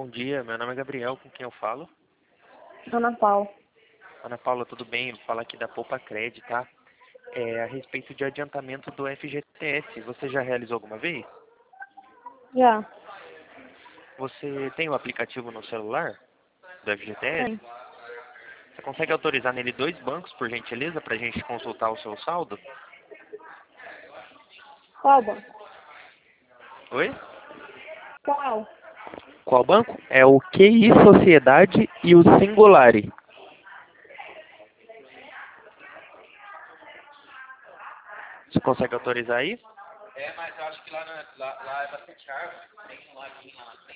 bom dia. Meu nome é Gabriel, com quem eu falo? Ana Paula. Ana Paula, tudo bem? Fala aqui da Poupa Cred, tá? É a respeito de adiantamento do FGTS. Você já realizou alguma vez? Já. Você tem o aplicativo no celular do FGTS? Tem. Você consegue autorizar nele 2 bancos, por gentileza, para a gente consultar o seu saldo? Qual banco? Oi? Qual? Qual banco? É o QI Sociedade e o Singulari. Você consegue autorizar aí? É, mas eu acho que lá é bastante árvore. Tem um laguinho lá.